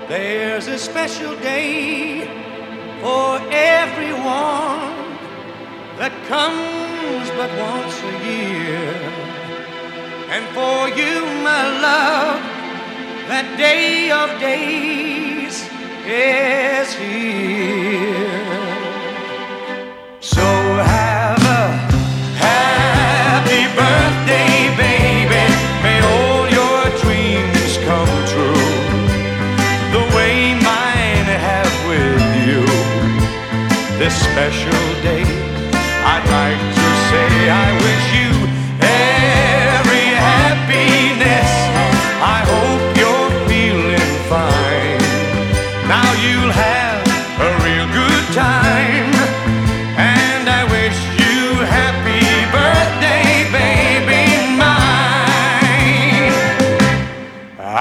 There's a special day for everyone that comes but once a year. And for you, my love, that day of days is here. So have a happy birthday, baby. May all your dreams come true, the way mine have with you, this special